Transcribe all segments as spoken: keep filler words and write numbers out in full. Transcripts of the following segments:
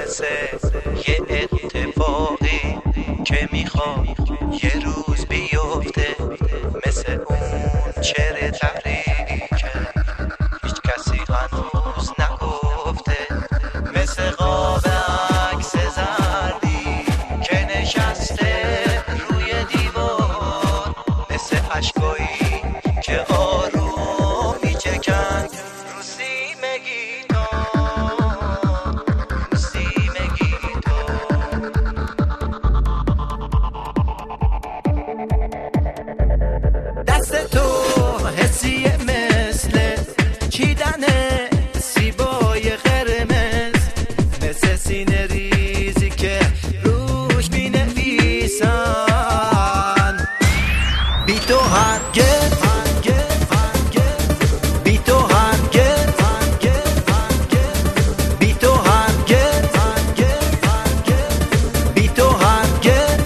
مثل یه اتفاقی که میخواد یه روز بیفته، مثل اون چهره تحریری که هیچ کسی هنوز نگفته، مثل قاب عکس زردی که نشسته روی دیوار، مثل عشقایی که آروم میچکن رو سیم گیتار، رو سیم گیتار. دست تو حسیه مثل چیدن سیبای قرمز، مثل سینه ریزی که روش می نویسن بی تو هرگز، بی تو هرگز، بی تو هرگز، بی تو هرگز.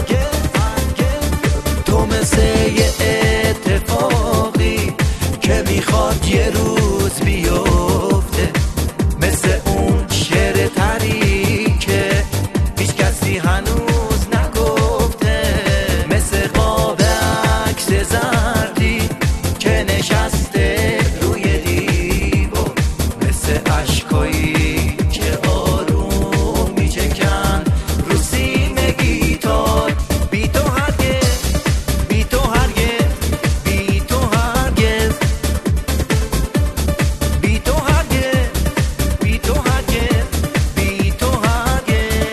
تو مثل یه اتفاقی که میخواد یه روز بیفته، مثل اون شعر تری که هیچ کسی هنوز نگفته، مثل قاب عکس زردی که نشسته روی دیوار، مثل عشقایی که آروم میچکن رو سیم گیتار. بی تو هرگز، بی تو هرگز، بی تو هرگز، بی تو هرگز، بی تو هرگز، بی تو هرگز.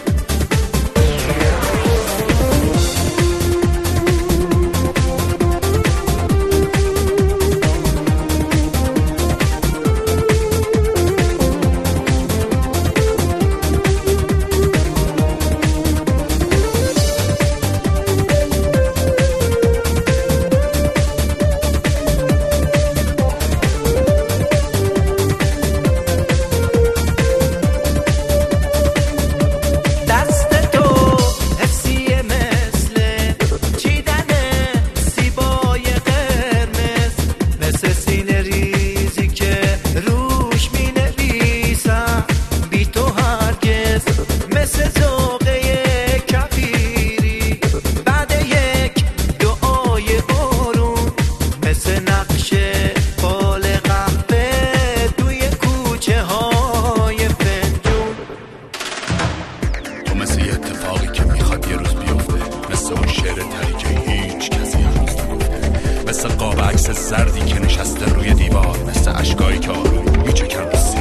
دست تو حسیه مثل چیدن سیبای قرمز، مثل سینه ریزی که روش می نویسن بی تو هرگز، مثل ذوقه کبیری بعد یک دعای بارون، مثل نقش بال قهوه توی کوچه های فنجون. تو مثل یه اتفاقی که میخواد یه روز بیفته، مثل اون شعر تری که هیچ کسی هنوز نگفته، مثل قاب عکس زردی که نشسته روی دیوار، مثل اشکایی که آروم میچکن رو